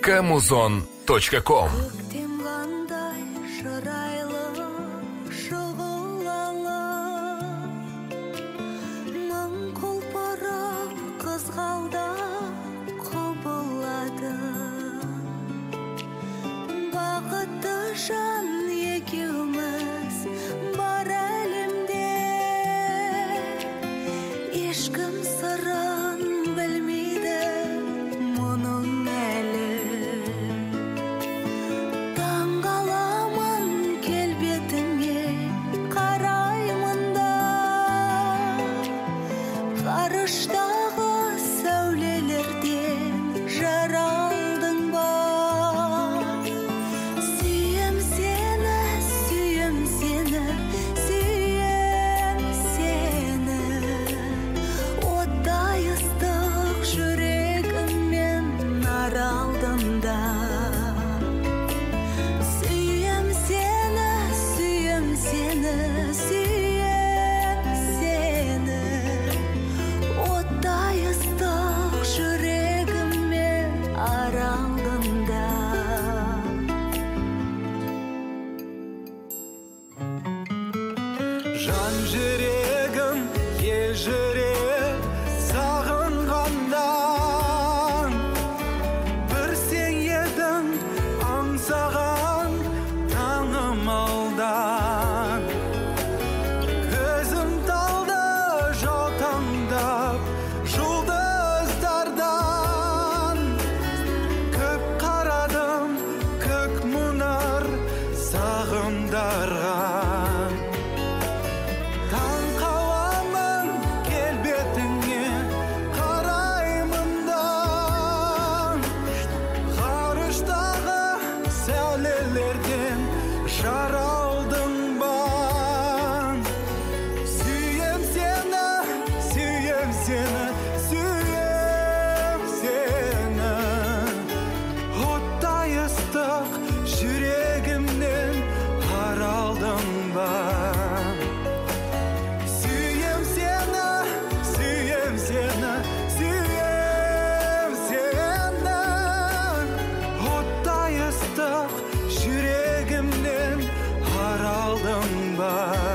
Kamuzon.com. Жан жүрегім, ел жүрек сағынғандан, бір сен едің аңсаған таңым алдан. Көзім талды жаутаңдап жұлдыздардан, көп қарадым көк мұнар сағымдарға. Жаралдың ба, сүйем сені, сүйем сені, сүйем сені. Оттай ыстық жүрегімнен аралдың ба. Сүйем сені, сүйем сені, сүйем сені. Оттай ыстық жүрегімнен аралдың ба.